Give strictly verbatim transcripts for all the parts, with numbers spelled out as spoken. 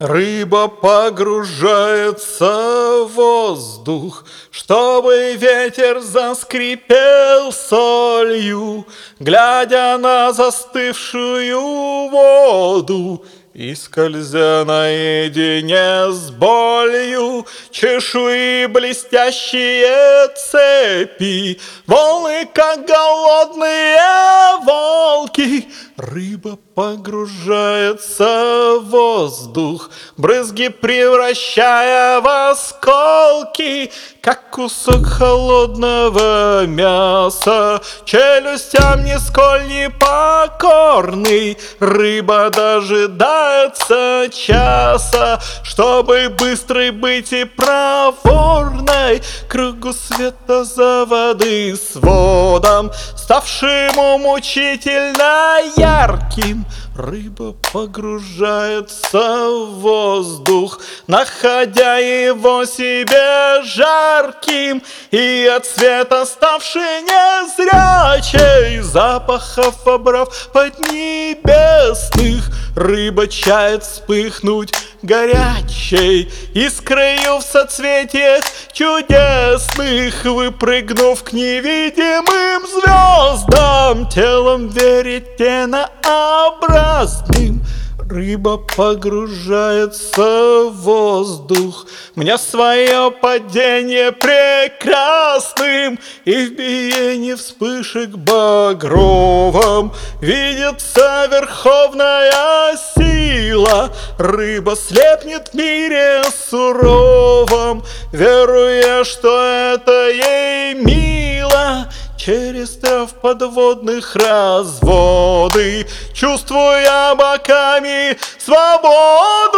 Рыба погружается в воздух, чтобы ветер заскрипел солью, глядя на застывшую воду. И скользя наедине с болью, чешуи блестящие цепи, волны, как голодные волки. Рыба погружается в воздух, брызги превращая в осколки, как кусок холодного мяса, челюстям нисколь не покорный. Рыба дожидается часа, чтобы быстрой быть и проворной, кругу света за воды сводом, ставшему мучительно ярким. Рыба погружается в воздух, находя его себе жарким, и от света ставший незрячей, запахов обрав поднебесных, рыба чает вспыхнуть горячей искрою в соцветиях чудесных, выпрыгнув к невидимым звездам, телом веретенообразным. Рыба погружается в воздух, мне свое падение прекрасным, и в биении вспышек багровом видится верховная сила. Рыба слепнет в мире суровом, веруя, что это ей мило. Через трав подводных разводы, чувствуя боками свободу,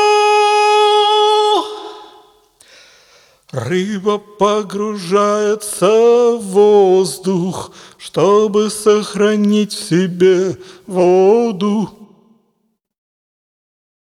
рыба погружается в воздух, чтобы сохранить в себе воду.